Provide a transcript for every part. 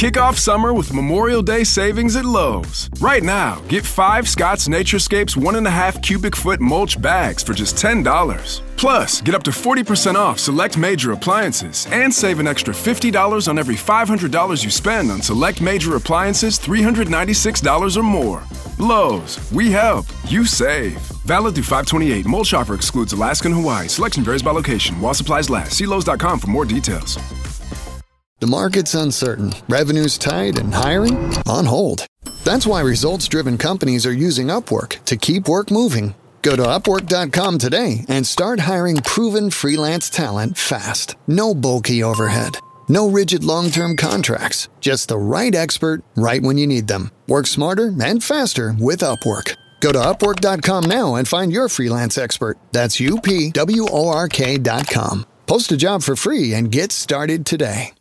Kick off summer with Memorial Day savings at Lowe's. Right now, get 5 Scott's Naturescapes 1.5 cubic foot mulch bags for just $10. Plus, get up to 40% off select major appliances and save an extra $50 on every $500 you spend on select major appliances $396 or more. Lowe's, we help, you save. Valid through 5/28. Mulch offer excludes Alaska and Hawaii. Selection varies by location. While supplies last. See Lowe's.com for more details. The market's uncertain, revenue's tight, and hiring on hold. That's why results-driven companies are using Upwork to keep work moving. Go to Upwork.com today and start hiring proven freelance talent fast. No bulky overhead. No rigid long-term contracts. Just the right expert right when you need them. Work smarter and faster with Upwork. Go to Upwork.com now and find your freelance expert. That's UPWORK.com. Post a job for free and get started today.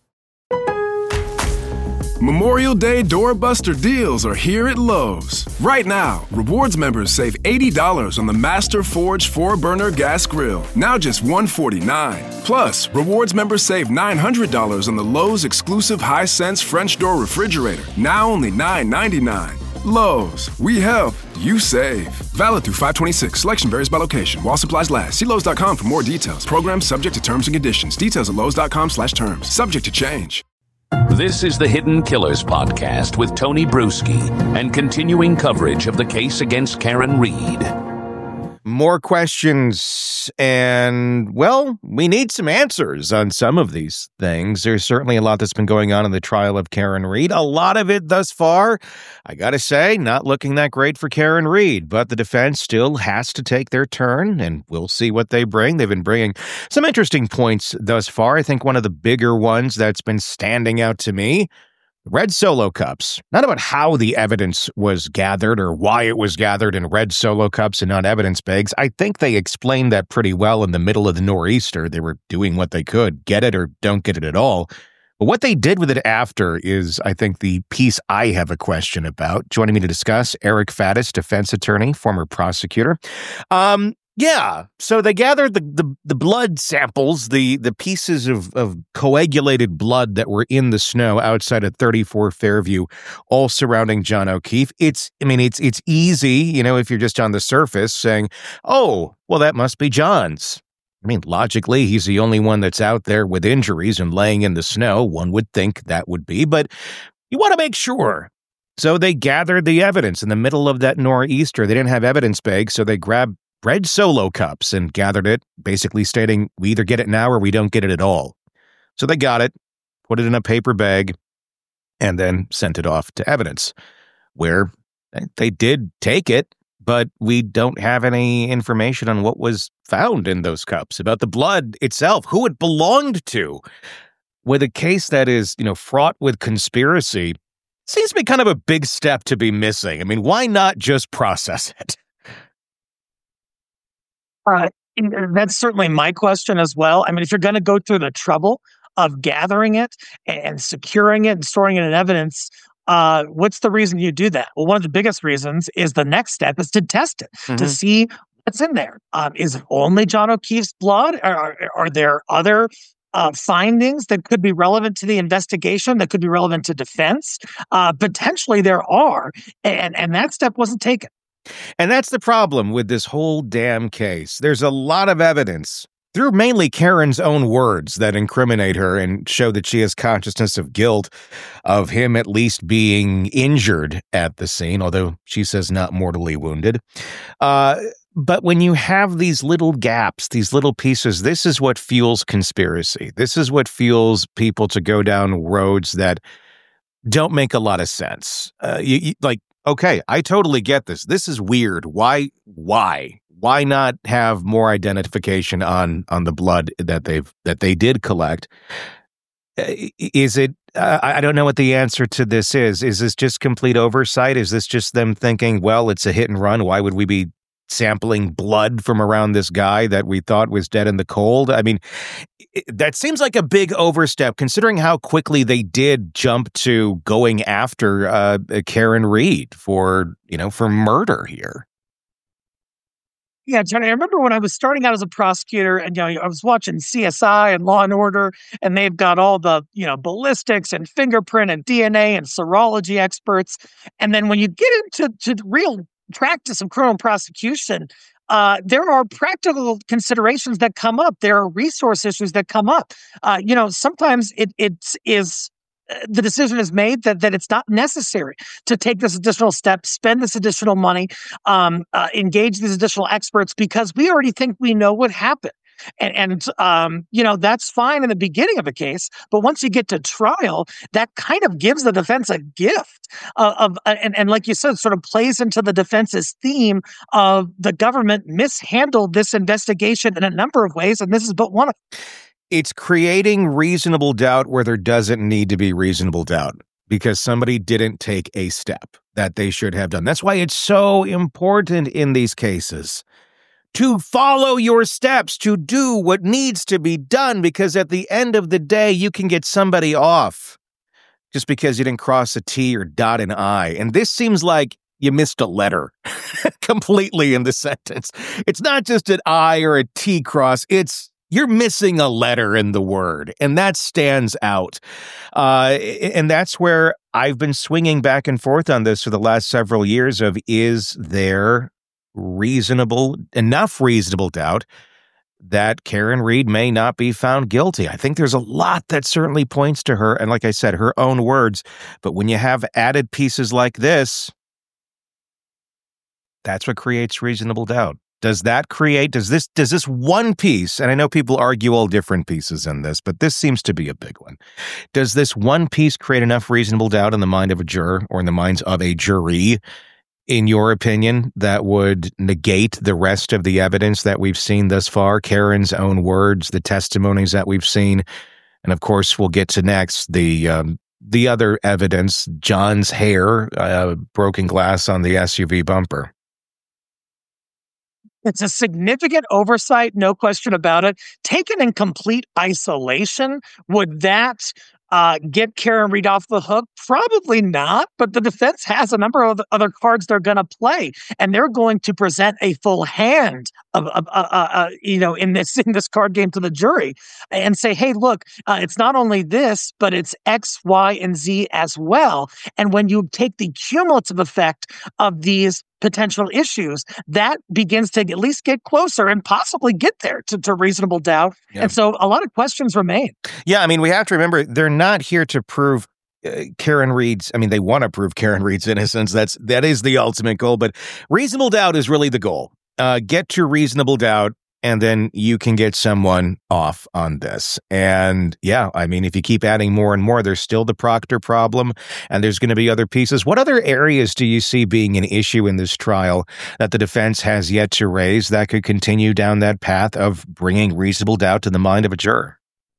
Memorial Day doorbuster deals are here at Lowe's. Right now, Rewards members save $80 on the Master Forge 4-burner gas grill, now just $149. Plus, Rewards members save $900 on the Lowe's exclusive Hisense French door refrigerator, now only $999. Lowe's, we help, you save. Valid through 5/26. Selection varies by location. While supplies last. See Lowe's.com for more details. Program subject to terms and conditions. Details at Lowe's.com/terms. Subject to change. This is the Hidden Killers podcast with Tony Bruschi and continuing coverage of the case against Karen Read. More questions, and, well, we need some answers on some of these things. There's certainly a lot that's been going on in the trial of Karen Read. A lot of it thus far, I gotta say, not looking that great for Karen Read, but the defense still has to take their turn, and we'll see what they bring. They've been bringing some interesting points thus far. I think one of the bigger ones that's been standing out to me, red Solo cups. Not about how the evidence was gathered or why it was gathered in red Solo cups and not evidence bags. I think they explained that pretty well in the middle of the nor'easter. They were doing what they could, get it or don't get it at all. But what they did with it after is, I think, the piece I have a question about. Joining me to discuss, Eric Faddis, defense attorney, former prosecutor. Yeah, so they gathered the blood samples, the pieces of coagulated blood that were in the snow outside of 34 Fairview, all surrounding John O'Keefe. It's easy, if you're just on the surface saying, oh, well, that must be John's. I mean, logically, he's the only one that's out there with injuries and laying in the snow. One would think that would be, but you want to make sure. So they gathered the evidence in the middle of that nor'easter. They didn't have evidence bags, so they grabbed red Solo cups and gathered it, basically stating, we either get it now or we don't get it at all. So they got it, put it in a paper bag, and then sent it off to evidence, where they did take it, but we don't have any information on what was found in those cups, about the blood itself, who it belonged to. With a case that is, fraught with conspiracy, seems to be kind of a big step to be missing. I mean, why not just process it? That's certainly my question as well. I mean, if you're going to go through the trouble of gathering it and securing it and storing it in evidence, what's the reason you do that? Well, one of the biggest reasons is the next step is to test it, to see what's in there. Is it only John O'Keefe's blood? Are there other findings that could be relevant to the investigation, that could be relevant to defense? Potentially there are, and that step wasn't taken. And that's the problem with this whole damn case. There's a lot of evidence, through mainly Karen's own words, that incriminate her and show that she has consciousness of guilt of him at least being injured at the scene, although she says not mortally wounded. But when you have these little gaps, these little pieces, this is what fuels conspiracy. This is what fuels people to go down roads that don't make a lot of sense. Okay, I totally get this. This is weird. Why not have more identification on the blood that they did collect? Is it? I don't know what the answer to this is. Is this just complete oversight? Is this just them thinking, well, it's a hit and run? Why would we be sampling blood from around this guy that we thought was dead in the cold? I mean, that seems like a big overstep, considering how quickly they did jump to going after Karen Read for murder here. Yeah, Tony, I remember when I was starting out as a prosecutor and, I was watching CSI and Law and Order, and they've got all the, ballistics and fingerprint and DNA and serology experts. And then when you get into real practice of criminal prosecution, there are practical considerations that come up. There are resource issues that come up. Sometimes it is the decision is made that it's not necessary to take this additional step, spend this additional money, engage these additional experts because we already think we know what happened. And that's fine in the beginning of a case, but once you get to trial, that kind of gives the defense a gift and like you said, sort of plays into the defense's theme of the government mishandled this investigation in a number of ways, and this is but one of them. It's creating reasonable doubt where there doesn't need to be reasonable doubt because somebody didn't take a step that they should have done. That's why it's so important in these cases to follow your steps, to do what needs to be done, because at the end of the day, you can get somebody off just because you didn't cross a T or dot an I. And this seems like you missed a letter completely in the sentence. It's not just an I or a T cross. You're missing a letter in the word, and that stands out. And that's where I've been swinging back and forth on this for the last several years of, is there enough reasonable doubt that Karen Read may not be found guilty? I think there's a lot that certainly points to her, and like I said, her own words. But when you have added pieces like this, that's what creates reasonable doubt. Does this one piece, and I know people argue all different pieces in this, but this seems to be a big one. Does this one piece create enough reasonable doubt in the mind of a juror or in the minds of a jury, in your opinion, that would negate the rest of the evidence that we've seen thus far? Karen's own words, the testimonies that we've seen, and of course, we'll get to next the other evidence, John's hair, broken glass on the SUV bumper. It's a significant oversight, no question about it. Taken in complete isolation, would that get Karen Read off the hook? Probably not, but the defense has a number of other cards they're going to play, and they're going to present a full hand of in this card game to the jury and say, hey, look, it's not only this, but it's X, Y, and Z as well. And when you take the cumulative effect of these potential issues, that begins to at least get closer and possibly get there to reasonable doubt. Yeah. And so a lot of questions remain. Yeah, I mean, we have to remember, they're not here to prove Karen Read's, they want to prove Karen Read's innocence. That is the ultimate goal, but reasonable doubt is really the goal. Get to reasonable doubt, and then you can get someone off on this. And yeah, if you keep adding more and more, there's still the Proctor problem, and there's going to be other pieces. What other areas do you see being an issue in this trial that the defense has yet to raise that could continue down that path of bringing reasonable doubt to the mind of a juror?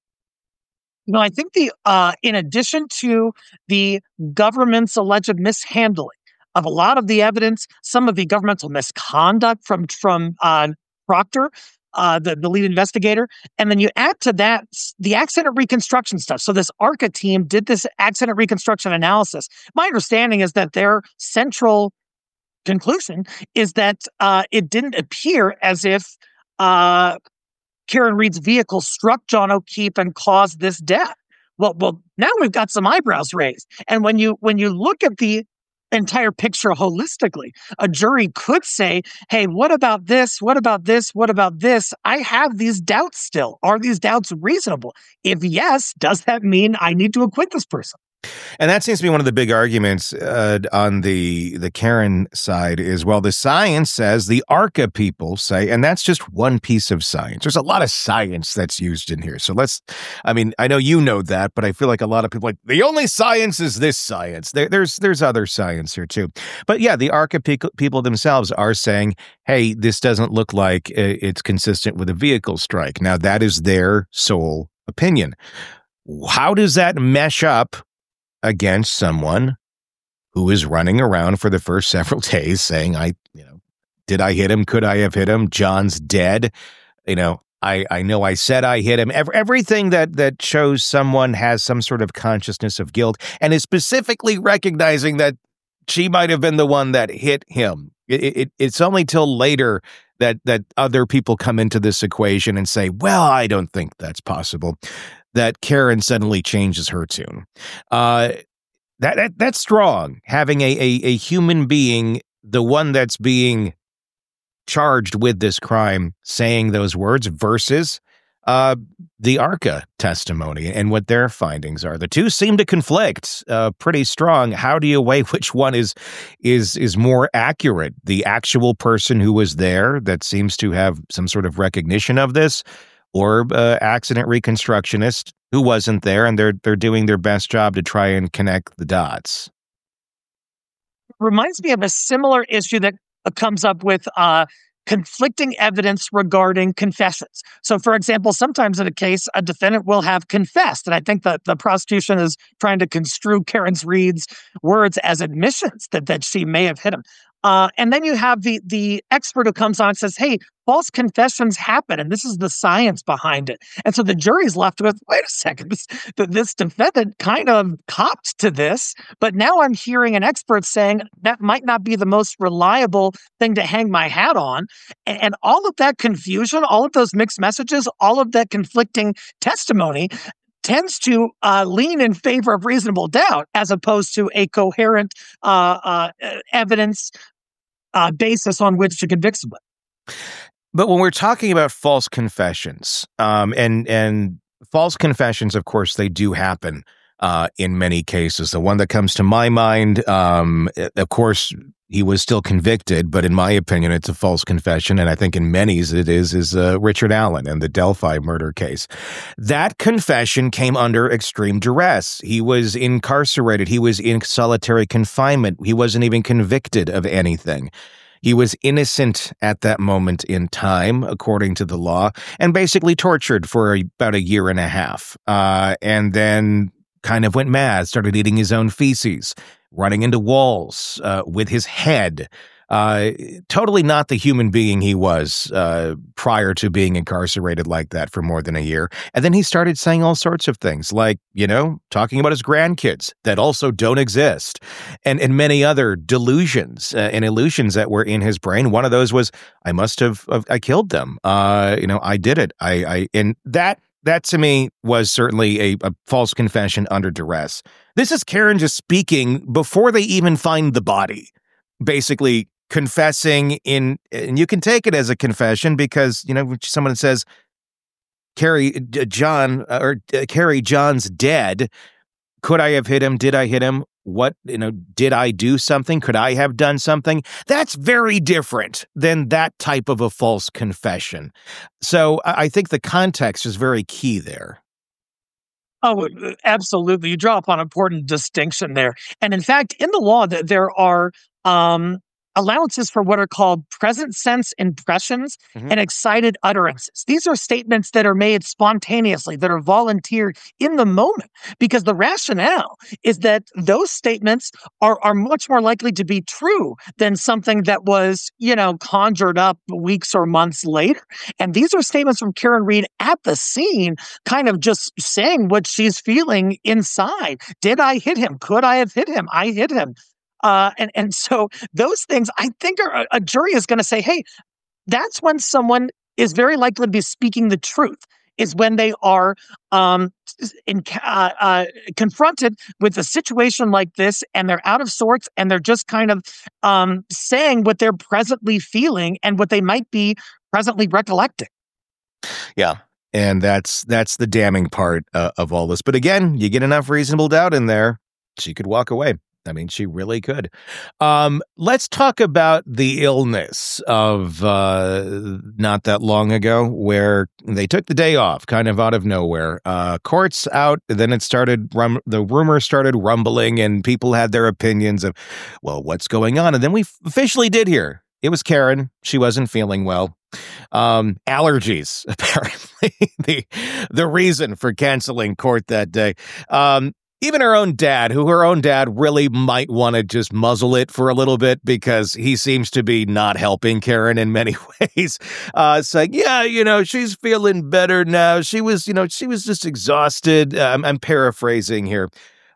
I think in addition to the government's alleged mishandling of a lot of the evidence, some of the governmental misconduct from Proctor, the lead investigator, and then you add to that the accident reconstruction stuff. So this ARCA team did this accident reconstruction analysis. My understanding is that their central conclusion is that it didn't appear as if Karen Read's vehicle struck John O'Keefe and caused this death. Well, now we've got some eyebrows raised. And when you look at the entire picture holistically, a jury could say, hey, what about this? What about this? What about this? I have these doubts still. Are these doubts reasonable? If yes, does that mean I need to acquit this person? And that seems to be one of the big arguments on the Karen side is, well, the science says, the ARCA people say, and that's just one piece of science. There's a lot of science that's used in here. So I know you know that, but I feel like a lot of people are like, the only science is this science. There's other science here too. But yeah, the ARCA people themselves are saying, hey, this doesn't look like it's consistent with a vehicle strike. Now, that is their sole opinion. How does that mesh up against someone who is running around for the first several days saying, did I hit him? Could I have hit him? John's dead. I know I said I hit him. Everything that shows someone has some sort of consciousness of guilt and is specifically recognizing that she might have been the one that hit him. It's only till later that other people come into this equation and say, well, I don't think that's possible, that Karen suddenly changes her tune. That's strong, having a human being, the one that's being charged with this crime, saying those words versus the ARCA testimony and what their findings are. The two seem to conflict pretty strong. How do you weigh which one is more accurate? The actual person who was there that seems to have some sort of recognition of this, or accident reconstructionist who wasn't there, and they're doing their best job to try and connect the dots. Reminds me of a similar issue that comes up with conflicting evidence regarding confessions. So, for example, sometimes in a case, a defendant will have confessed, and I think that the prosecution is trying to construe Karen Reed's words as admissions that she may have hit him. And then you have the expert who comes on and says, hey, false confessions happen, and this is the science behind it. And so the jury's left with, wait a second, this defendant kind of copped to this, but now I'm hearing an expert saying that might not be the most reliable thing to hang my hat on. And all of that confusion, all of those mixed messages, all of that conflicting testimony tends to lean in favor of reasonable doubt as opposed to a coherent evidence basis on which to convict someone. But when we're talking about false confessions, and false confessions, of course, they do happen in many cases. The one that comes to my mind, of course, he was still convicted, but in my opinion, it's a false confession, and I think in many's it is Richard Allen and the Delphi murder case. That confession came under extreme duress. He was incarcerated. He was in solitary confinement. He wasn't even convicted of anything. He was innocent at that moment in time, according to the law, and basically tortured for about a year and a half, and then kind of went mad, started eating his own feces, running into walls with his head. Totally not the human being he was prior to being incarcerated like that for more than a year. And then he started saying all sorts of things like, talking about his grandkids that also don't exist, and many other delusions and illusions that were in his brain. One of those was, I killed them. I did it. And that to me was certainly a false confession under duress. This is Karen just speaking before they even find the body, basically confessing and you can take it as a confession because, someone says, Carrie, John's dead. Could I have hit him? Did I hit him? What, did I do something? Could I have done something? That's very different than that type of a false confession. So I think the context is very key there. Oh, absolutely. You draw upon an important distinction there. And in fact, in the law, there are allowances for what are called present sense impressions and excited utterances. These are statements that are made spontaneously, that are volunteered in the moment, because the rationale is that those statements are much more likely to be true than something that was, conjured up weeks or months later. And these are statements from Karen Reed at the scene, kind of just saying what she's feeling inside. Did I hit him? Could I have hit him? I hit him. And so those things, I think, a jury is going to say, hey, that's when someone is very likely to be speaking the truth, is when they are confronted with a situation like this and they're out of sorts and they're just kind of saying what they're presently feeling and what they might be presently recollecting. Yeah. And that's the damning part of all this. But again, you get enough reasonable doubt in there, she could walk away. I mean, she really could. Let's talk about the illness of not that long ago, where they took the day off, kind of out of nowhere. Court's out, then it started. The rumors started rumbling, and people had their opinions of, well, what's going on? And then we officially did hear it was Karen. She wasn't feeling well. Allergies, apparently, the reason for canceling court that day. Even her own dad really might want to just muzzle it for a little bit because he seems to be not helping Karen in many ways. Saying, yeah, she's feeling better now. She was just exhausted. I'm paraphrasing here.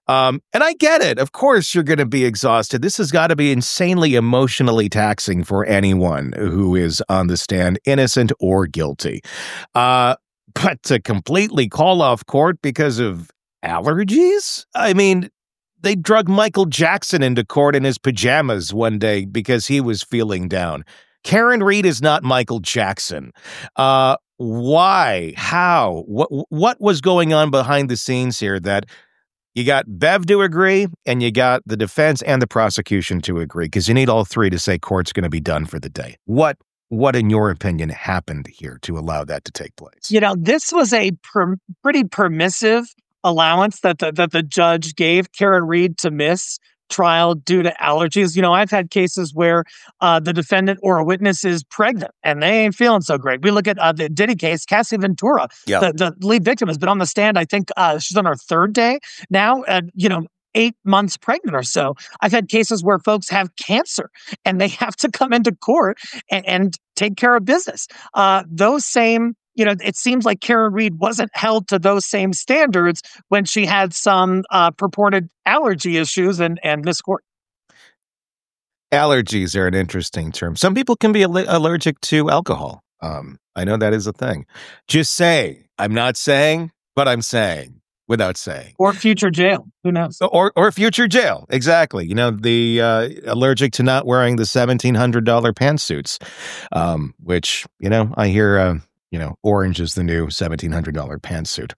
And I get it. Of course, you're going to be exhausted. This has got to be insanely emotionally taxing for anyone who is on the stand, innocent or guilty. But to completely call off court because of allergies? I mean, they drug Michael Jackson into court in his pajamas one day because he was feeling down. Karen Read is not Michael Jackson. Why? How? What was going on behind the scenes here that you got Bev to agree and you got the defense and the prosecution to agree? Because you need all three to say court's going to be done for the day. What, in your opinion, happened here to allow that to take place? This was a pretty permissive allowance that the judge gave Karen Read to miss trial due to allergies. I've had cases where the defendant or a witness is pregnant and they ain't feeling so great. We look at the Diddy case, Cassie Ventura, the lead victim has been on the stand. I think she's on her third day now, 8 months pregnant or so. I've had cases where folks have cancer and they have to come into court and take care of business. Those same it seems like Karen Read wasn't held to those same standards when she had some purported allergy issues and missed court. Allergies are an interesting term. Some people can be allergic to alcohol. I know that is a thing. Just say, I'm not saying, but I'm saying without saying. Or future jail. Who knows? Or future jail. Exactly. The allergic to not wearing the $1,700 pantsuits, which, I hear... orange is the new $1,700 pantsuit.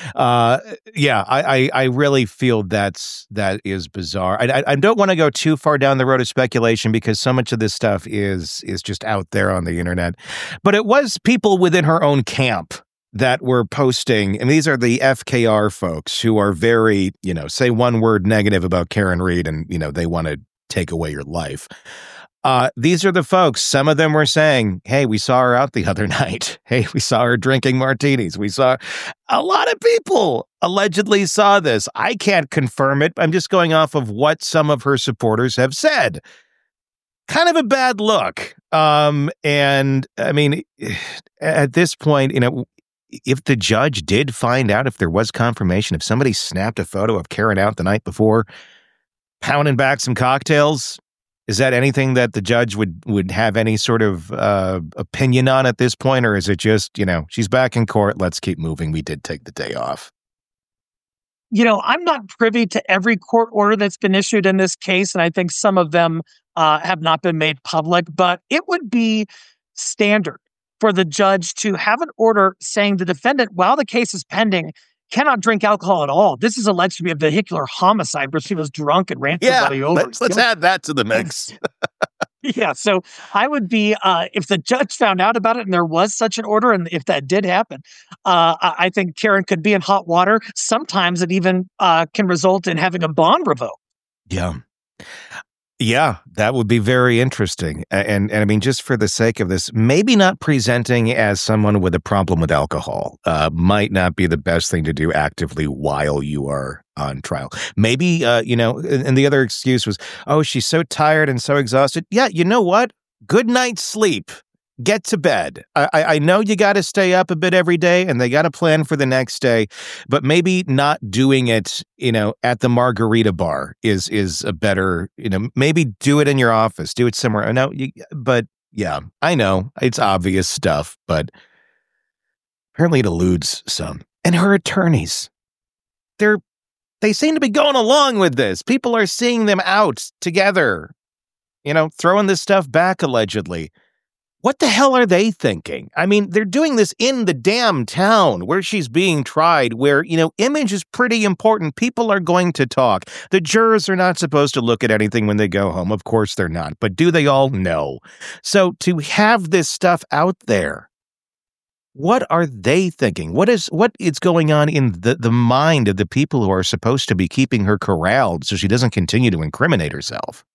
I really feel that is bizarre. I don't want to go too far down the road of speculation because so much of this stuff is just out there on the internet. But it was people within her own camp that were posting, and these are the FKR folks who are very, say one word negative about Karen Read and, they want to take away your life. These are the folks. Some of them were saying, hey, we saw her out the other night. Hey, we saw her drinking martinis. We saw a lot of people allegedly saw this. I can't confirm it. I'm just going off of what some of her supporters have said. Kind of a bad look. And I mean, at this point, if the judge did find out, if there was confirmation, if somebody snapped a photo of Karen out the night before, pounding back some cocktails, is that anything that the judge would have any sort of opinion on at this point? Or is it just, she's back in court, let's keep moving. We did take the day off. I'm not privy to every court order that's been issued in this case, and I think some of them have not been made public, but it would be standard for the judge to have an order saying the defendant, while the case is pending, cannot drink alcohol at all. This is alleged to be a vehicular homicide where she was drunk and ran somebody over. Let's add that to the mix. Yeah, so I would be, if the judge found out about it and there was such an order, and if that did happen, I think Karen could be in hot water. Sometimes it even can result in having a bond revoked. Yeah. Yeah, that would be very interesting. And I mean, just for the sake of this, maybe not presenting as someone with a problem with alcohol might not be the best thing to do actively while you are on trial. Maybe, and the other excuse was, oh, she's so tired and so exhausted. Yeah, you know what? Good night's sleep. Get to bed. I know you got to stay up a bit every day and they got to plan for the next day, but maybe not doing it, at the margarita bar is a better, maybe do it in your office, do it somewhere. But yeah, I know it's obvious stuff, but apparently it eludes some. And her attorneys, they seem to be going along with this. People are seeing them out together, throwing this stuff back allegedly. What the hell are they thinking? I mean, they're doing this in the damn town where she's being tried, where, image is pretty important. People are going to talk. The jurors are not supposed to look at anything when they go home. Of course they're not. But do they all? No. So to have this stuff out there, what are they thinking? What is going on in the mind of the people who are supposed to be keeping her corralled so she doesn't continue to incriminate herself?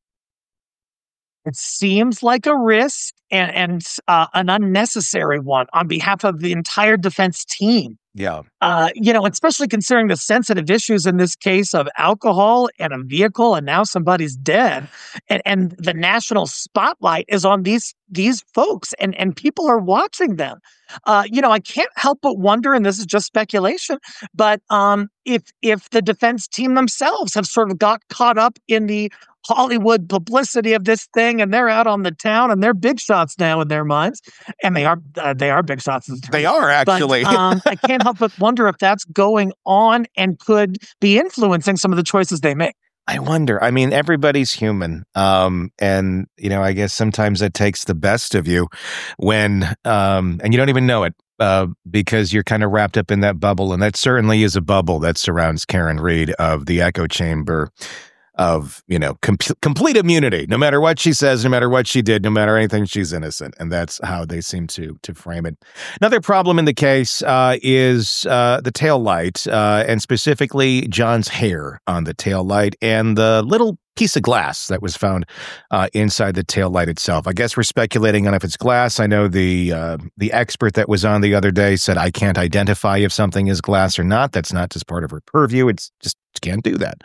It seems like a risk and an unnecessary one on behalf of the entire defense team. Yeah. especially considering the sensitive issues in this case of alcohol and a vehicle, and now somebody's dead, and the national spotlight is on these folks, and people are watching them. I can't help but wonder, and this is just speculation, but if the defense team themselves have sort of got caught up in the Hollywood publicity of this thing, and they're out on the town, and they're big shots now in their minds, and they are big shots. They are, actually. But, I can't help but wonder if that's going on and could be influencing some of the choices they make. I wonder. I mean, everybody's human. And, I guess sometimes it takes the best of you when, and you don't even know it, because you're kind of wrapped up in that bubble. And that certainly is a bubble that surrounds Karen Read of the echo chamber of, complete immunity, no matter what she says, no matter what she did, no matter anything, she's innocent. And that's how they seem to frame it. Another problem in the case is the taillight, and specifically John's hair on the taillight and the little piece of glass that was found inside the taillight itself. I guess we're speculating on if it's glass. I know the expert that was on the other day said, I can't identify if something is glass or not. That's not just part of her purview. It's just can't do that.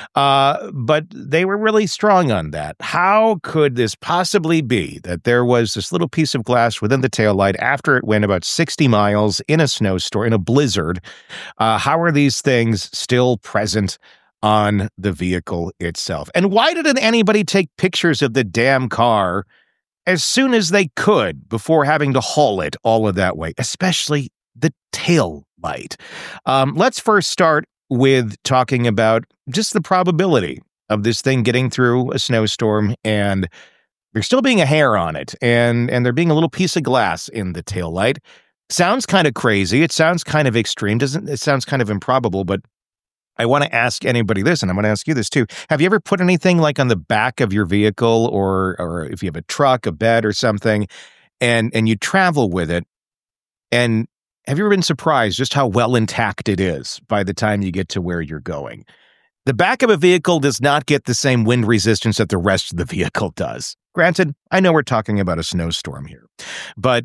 But they were really strong on that. How could this possibly be that there was this little piece of glass within the taillight after it went about 60 miles in a snowstorm, in a blizzard? How are these things still present on the vehicle itself? And why didn't anybody take pictures of the damn car as soon as they could before having to haul it all of that way, especially the tail light? Let's first start with talking about just the probability of this thing getting through a snowstorm and there still being a hair on it and there being a little piece of glass in the taillight. Sounds kind of crazy. It sounds kind of extreme. It sounds kind of improbable, but I want to ask anybody this, and I'm going to ask you this too. Have you ever put anything like on the back of your vehicle or if you have a truck, a bed or something, and you travel with it, and have you ever been surprised just how well intact it is by the time you get to where you're going? The back of a vehicle does not get the same wind resistance that the rest of the vehicle does. Granted, I know we're talking about a snowstorm here, but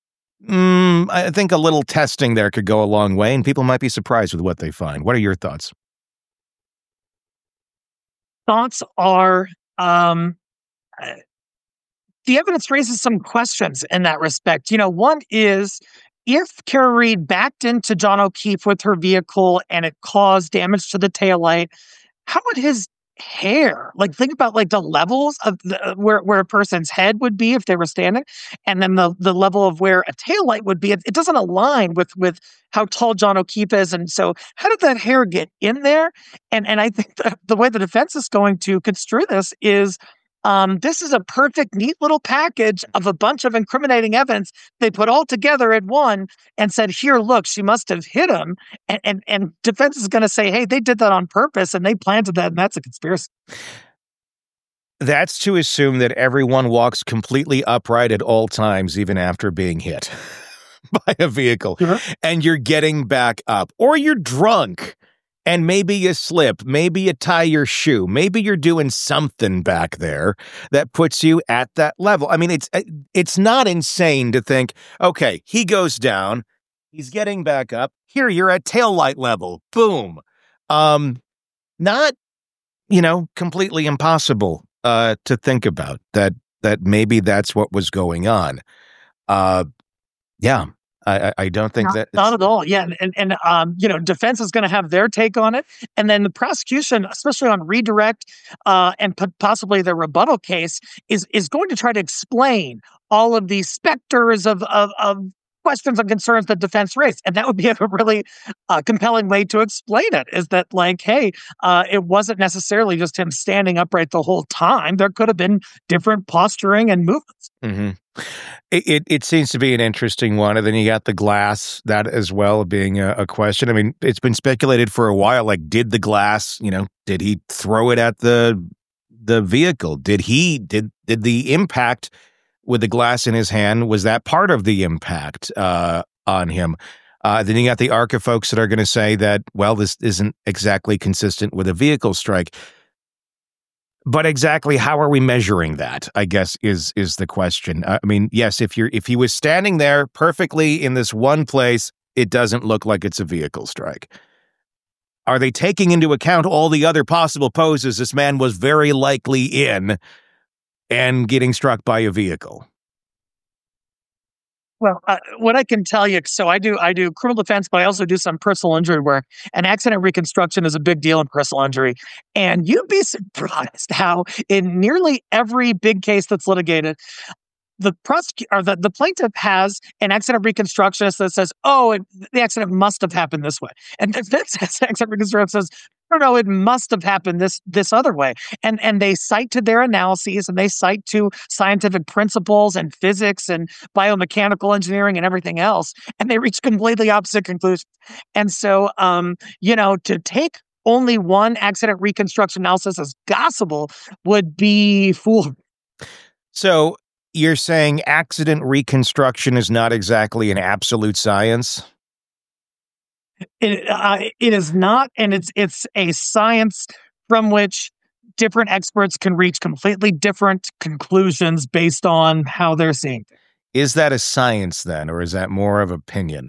I think a little testing there could go a long way, and people might be surprised with what they find. What are your thoughts? Thoughts are, the evidence raises some questions in that respect. One is, if Karen Read backed into John O'Keefe with her vehicle and it caused damage to the taillight, how would his hair, think about the levels of where a person's head would be if they were standing, and then the level of where a taillight would be. It doesn't align with how tall John O'Keefe is. And so how did that hair get in there? And I think the way the defense is going to construe this is, this is a perfect, neat little package of a bunch of incriminating evidence they put all together at one and said, here, look, she must have hit him. And defense is going to say, hey, they did that on purpose and they planted that, and that's a conspiracy. That's to assume that everyone walks completely upright at all times, even after being hit by a vehicle, and you're getting back up, or you're drunk. And maybe you slip, maybe you tie your shoe, maybe you're doing something back there that puts you at that level. I mean, it's not insane to think, okay, he goes down, he's getting back up, here you're at taillight level, boom. Not, completely impossible to think about that maybe that's what was going on. Yeah. I don't think not at all. Yeah. And defense is going to have their take on it. And then the prosecution, especially on redirect and possibly the rebuttal case, is going to try to explain all of these specters of questions and concerns that defense raised. And that would be a really compelling way to explain it, is that hey, it wasn't necessarily just him standing upright the whole time. There could have been different posturing and movements. Mm-hmm. It seems to be an interesting one. And then you got the glass, that as well being a question. I mean, it's been speculated for a while, did the glass, did he throw it at the vehicle? Did the impact with the glass in his hand, was that part of the impact on him? Then you got the ARCA folks that are going to say that, well, this isn't exactly consistent with a vehicle strike. But exactly how are we measuring that, I guess, is the question. I mean, yes, if he was standing there perfectly in this one place, it doesn't look like it's a vehicle strike. Are they taking into account all the other possible poses this man was very likely in and getting struck by a vehicle? Well, what I can tell you, so I do criminal defense, but I also do some personal injury work, and accident reconstruction is a big deal in personal injury. And you'd be surprised how in nearly every big case that's litigated, the plaintiff has an accident reconstructionist that says, "Oh, the accident must have happened this way," and the defense accident reconstructionist says, "No, it must have happened this other way." And they cite to their analyses, and they cite to scientific principles and physics and biomechanical engineering and everything else, and they reach completely opposite conclusions. And so, to take only one accident reconstruction analysis as gospel would be foolhardy. So you're saying accident reconstruction is not exactly an absolute science? It is not, and it's a science from which different experts can reach completely different conclusions based on how they're seeing things. Is that a science then, or is that more of opinion?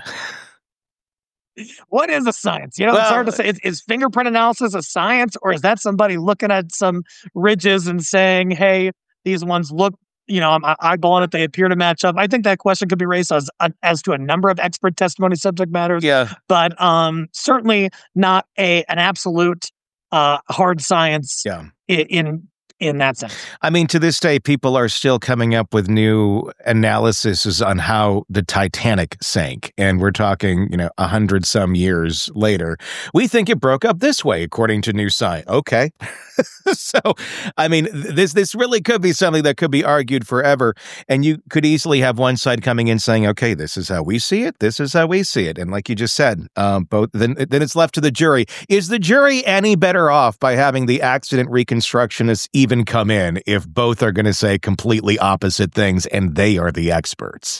What is a science? It's hard to say. Is fingerprint analysis a science, or is that somebody looking at some ridges and saying, "Hey, these ones look," I'm eyeballing it, they appear to match up? I think that question could be raised as to a number of expert testimony subject matters. Yeah. But certainly not an absolute hard science. Yeah. In that sense. I mean, to this day, people are still coming up with new analyses on how the Titanic sank. And we're talking, 100 some years later. We think it broke up this way, according to new science. Okay. So, I mean, this really could be something that could be argued forever. And you could easily have one side coming in saying, okay, this is how we see it. This is how we see it. And like you just said, then it's left to the jury. Is the jury any better off by having the accident reconstructionists even come in if both are going to say completely opposite things and they are the experts?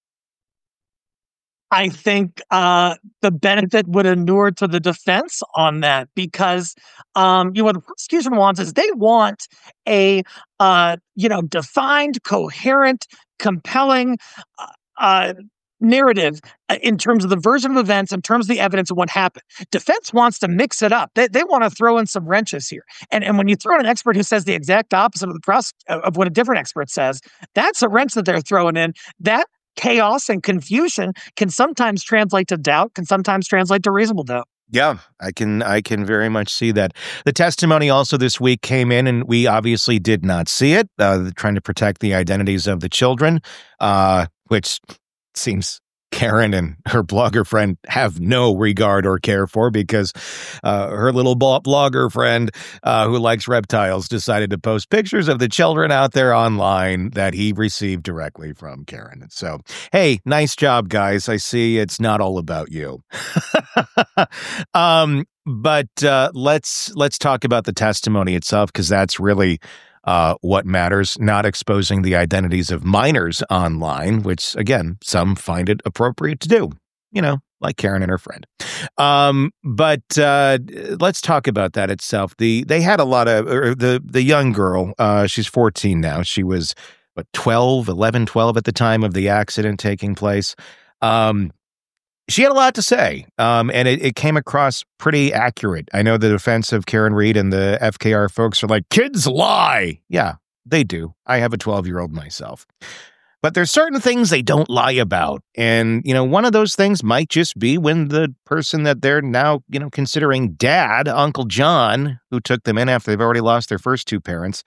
I think the benefit would inure to the defense on that, because what the prosecution wants is they want a defined, coherent, compelling narrative in terms of the version of events, in terms of the evidence of what happened. Defense wants to mix it up. They want to throw in some wrenches here. And when you throw in an expert who says the exact opposite of what a different expert says, that's a wrench that they're throwing in. That chaos and confusion can sometimes translate to doubt, can sometimes translate to reasonable doubt. Yeah, I can very much see that. The testimony also this week came in, and we obviously did not see it, trying to protect the identities of the children, which seems Karen and her blogger friend have no regard or care for, because her little blogger friend who likes reptiles decided to post pictures of the children out there online that he received directly from Karen. So, hey, nice job, guys. I see it's not all about you. But let's talk about the testimony itself, because that's really what matters, not exposing the identities of minors online, which, again, some find it appropriate to do, like Karen and her friend. But let's talk about that itself. They had a lot of, the young girl, she's 14 now. She was, 12 at the time of the accident taking place. She had a lot to say, and it came across pretty accurate. I know the defense of Karen Read and the FKR folks are like, kids lie. Yeah, they do. I have a 12-year-old myself. But there's certain things they don't lie about. And, one of those things might just be when the person that they're now, considering dad, Uncle John, who took them in after they've already lost their first two parents,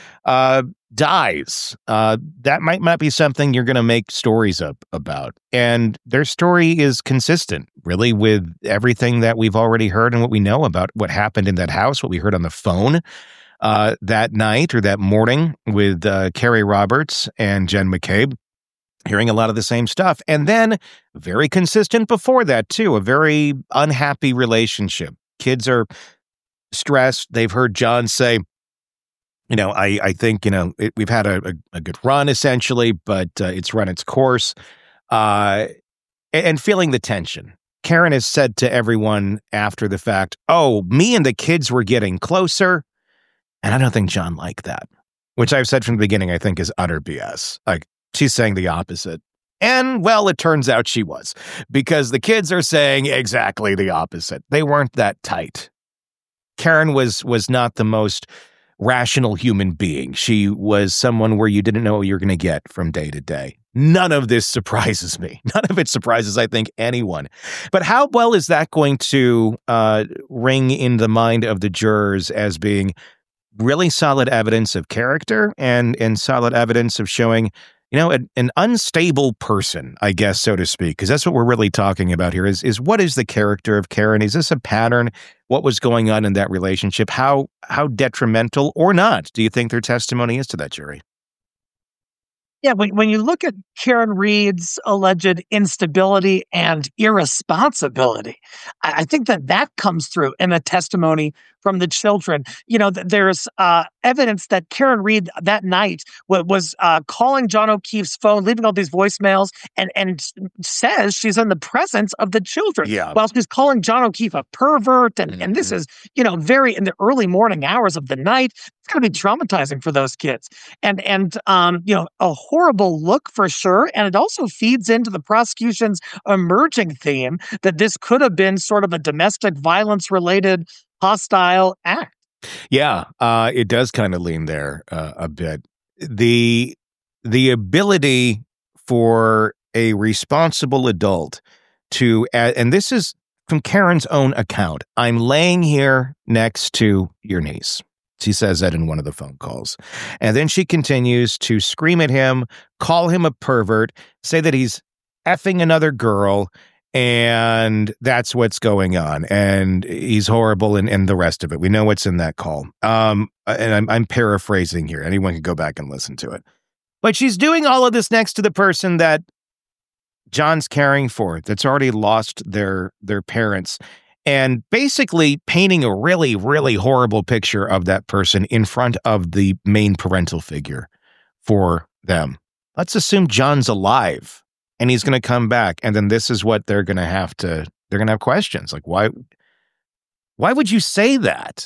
dies. That might not be something you're going to make stories up about. And their story is consistent, really, with everything that we've already heard and what we know about what happened in that house, what we heard on the phone that night or that morning with Carrie Roberts and Jen McCabe, hearing a lot of the same stuff. And then very consistent before that, too, a very unhappy relationship. Kids are stressed. They've heard John say, I think, we've had a good run, essentially, but it's run its course, and feeling the tension. Karen has said to everyone after the fact, oh, me and the kids were getting closer, and I don't think John liked that, which I've said from the beginning I think is utter BS. Like, she's saying the opposite. And, well, it turns out she was, because the kids are saying exactly the opposite. They weren't that tight. Karen was not the most rational human being. She was someone where you didn't know what you were going to get from day to day. None of this surprises me. None of it surprises, I think, anyone. But how well is that going to ring in the mind of the jurors as being really solid evidence of character and solid evidence of showing, an unstable person, I guess, so to speak, because that's what we're really talking about here is what is the character of Karen? Is this a pattern? What was going on in that relationship? How detrimental or not do you think their testimony is to that jury? Yeah, when you look at Karen Reed's alleged instability and irresponsibility, I think that comes through in the testimony from the children. There's evidence that Karen Reed that night was calling John O'Keefe's phone, leaving all these voicemails, and says she's in the presence of the children while she's calling John O'Keefe a pervert. And this is, very in the early morning hours of the night. It's going to be traumatizing for those kids. And a horrible look for sure. And it also feeds into the prosecution's emerging theme that this could have been sort of a domestic violence related hostile act. Yeah, it does kind of lean there a bit. The ability for a responsible adult to, and this is from Karen's own account, I'm laying here next to your niece. She says that in one of the phone calls. And then she continues to scream at him, call him a pervert, say that he's effing another girl, and that's what's going on. And he's horrible and the rest of it. We know what's in that call. And I'm paraphrasing here. Anyone can go back and listen to it. But she's doing all of this next to the person that John's caring for, that's already lost their parents, and basically painting a really, really horrible picture of that person in front of the main parental figure for them. Let's assume John's alive and he's going to come back. And then this is what they're going to have questions. Like, why would you say that?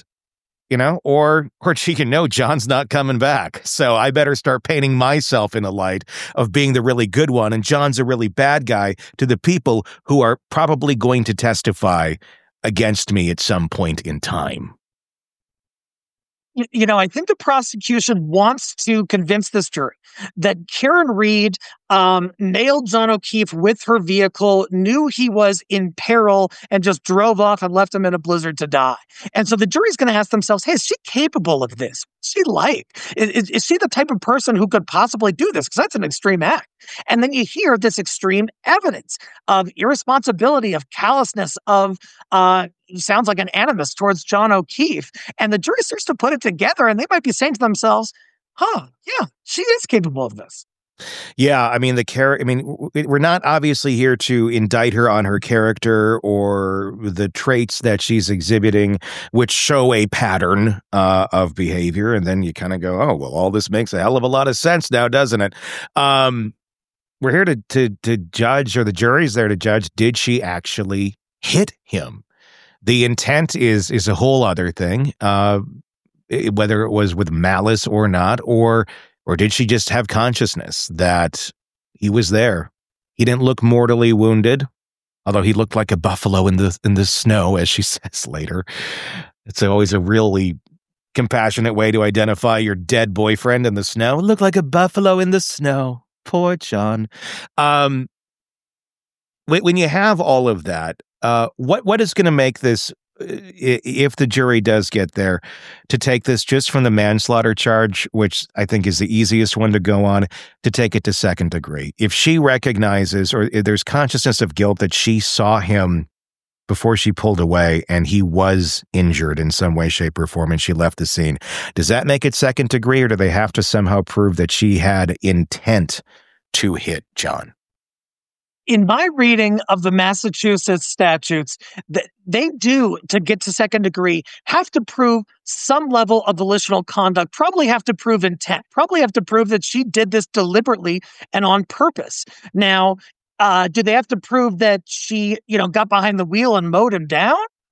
Or she can know John's not coming back. So I better start painting myself in a light of being the really good one. And John's a really bad guy to the people who are probably going to testify against me at some point in time. I think the prosecution wants to convince this jury that Karen Reed nailed John O'Keefe with her vehicle, knew he was in peril, and just drove off and left him in a blizzard to die. And so the jury's going to ask themselves, hey, is she capable of this? What's she like? Is she the type of person who could possibly do this? Because that's an extreme act. And then you hear this extreme evidence of irresponsibility, of callousness, of sounds like an animus towards John O'Keefe. And the jury starts to put it together, and they might be saying to themselves, yeah, she is capable of this. Yeah, I mean, we're not obviously here to indict her on her character or the traits that she's exhibiting, which show a pattern of behavior. And then you kind of go, oh, well, all this makes a hell of a lot of sense now, doesn't it? We're here to judge, or the jury's there to judge, did she actually hit him? The intent is a whole other thing, whether it was with malice or not, or did she just have consciousness that he was there? He didn't look mortally wounded, although he looked like a buffalo in the snow, as she says later. It's always a really compassionate way to identify your dead boyfriend in the snow. Looked like a buffalo in the snow. Poor John. When you have all of that, what is going to make this, if the jury does get there, to take this just from the manslaughter charge, which I think is the easiest one to go on, to take it to second degree? If she recognizes, or if there's consciousness of guilt that she saw him before she pulled away and he was injured in some way, shape, or form, and she left the scene, does that make it second degree, or do they have to somehow prove that she had intent to hit John? In my reading of the Massachusetts statutes, they do, to get to second degree, have to prove some level of volitional conduct, probably have to prove intent, probably have to prove that she did this deliberately and on purpose. Now, do they have to prove that she, got behind the wheel and mowed him down?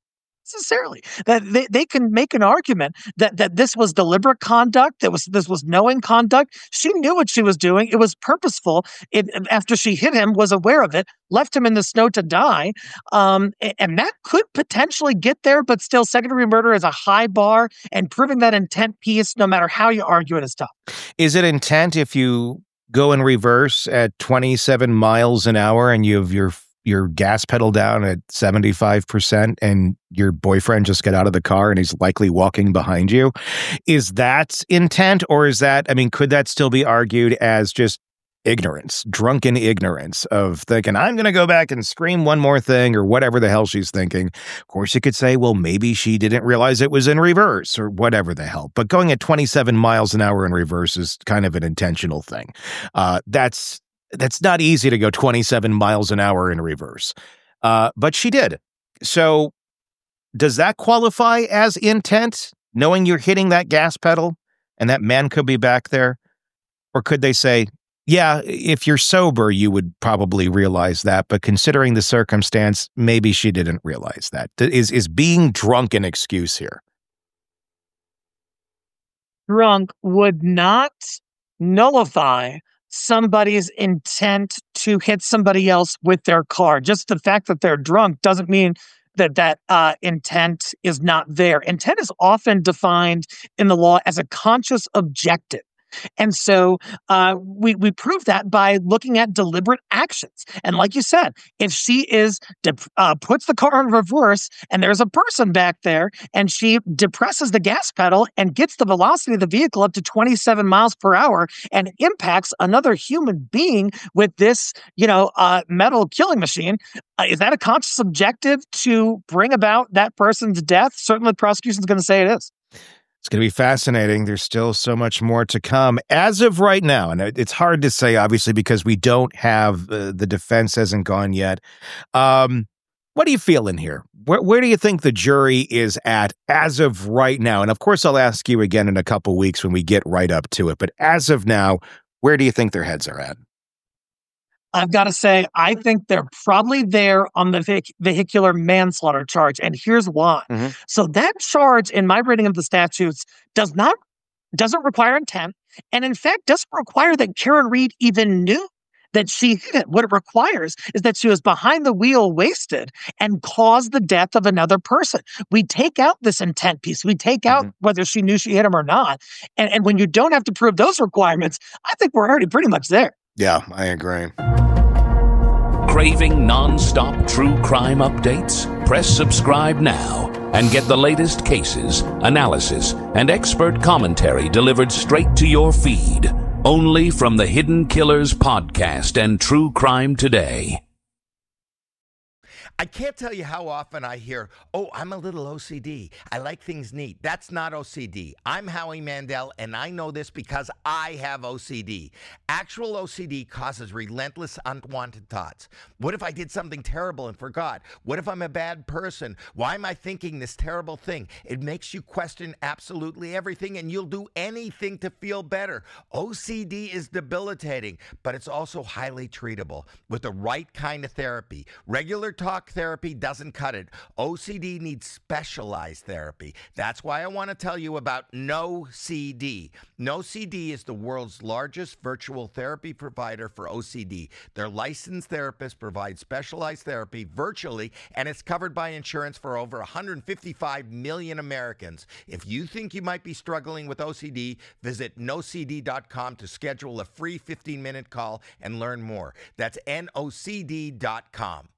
necessarily. That they can make an argument that this was deliberate conduct, this was knowing conduct. She knew what she was doing. It was purposeful. It, after she hit him, was aware of it, left him in the snow to die. And that could potentially get there, but still, second-degree murder is a high bar, and proving that intent piece, no matter how you argue it, is tough. Is it intent if you go in reverse at 27 miles an hour and you have your gas pedal down at 75% and your boyfriend just got out of the car and he's likely walking behind you? Is that intent, or is that, I mean, could that still be argued as just ignorance, drunken ignorance of thinking, I'm going to go back and scream one more thing or whatever the hell she's thinking? Of course, you could say, well, maybe she didn't realize it was in reverse or whatever the hell. But going at 27 miles an hour in reverse is kind of an intentional thing. That's not easy to go 27 miles an hour in reverse. But she did. So does that qualify as intent, knowing you're hitting that gas pedal and that man could be back there? Or could they say, yeah, if you're sober, you would probably realize that. But considering the circumstance, maybe she didn't realize that. Is being drunk an excuse here? Drunk would not nullify somebody's intent to hit somebody else with their car. Just the fact that they're drunk doesn't mean that intent is not there. Intent is often defined in the law as a conscious objective. And so we prove that by looking at deliberate actions. And like you said, if she puts the car in reverse and there's a person back there and she depresses the gas pedal and gets the velocity of the vehicle up to 27 miles per hour and impacts another human being with this, metal killing machine, is that a conscious objective to bring about that person's death? Certainly the prosecution's going to say it is. It's going to be fascinating. There's still so much more to come. As of right now, and it's hard to say, obviously, because we don't have the defense hasn't gone yet. What do you feel in here? Where do you think the jury is at as of right now? And of course, I'll ask you again in a couple weeks when we get right up to it. But as of now, where do you think their heads are at? I've got to say, I think they're probably there on the vehicular manslaughter charge. And here's why. Mm-hmm. So that charge, in my reading of the statutes, doesn't require intent. And in fact, doesn't require that Karen Read even knew that she hit it. What it requires is that she was behind the wheel wasted and caused the death of another person. We take out this intent piece. We take out whether she knew she hit him or not. And when you don't have to prove those requirements, I think we're already pretty much there. Yeah, I agree. Craving non-stop true crime updates? Press subscribe now and get the latest cases, analysis, and expert commentary delivered straight to your feed. Only from the Hidden Killers podcast and True Crime Today. I can't tell you how often I hear, oh, I'm a little OCD. I like things neat. That's not OCD. I'm Howie Mandel, and I know this because I have OCD. Actual OCD causes relentless, unwanted thoughts. What if I did something terrible and forgot? What if I'm a bad person? Why am I thinking this terrible thing? It makes you question absolutely everything, and you'll do anything to feel better. OCD is debilitating, but it's also highly treatable with the right kind of therapy. Regular talk therapy doesn't cut it. OCD needs specialized therapy. That's why I want to tell you about NoCD. NoCD is the world's largest virtual therapy provider for OCD. Their licensed therapists provide specialized therapy virtually, and it's covered by insurance for over 155 million Americans. If you think you might be struggling with OCD, visit nocd.com to schedule a free 15-minute call and learn more. That's NOCD.com.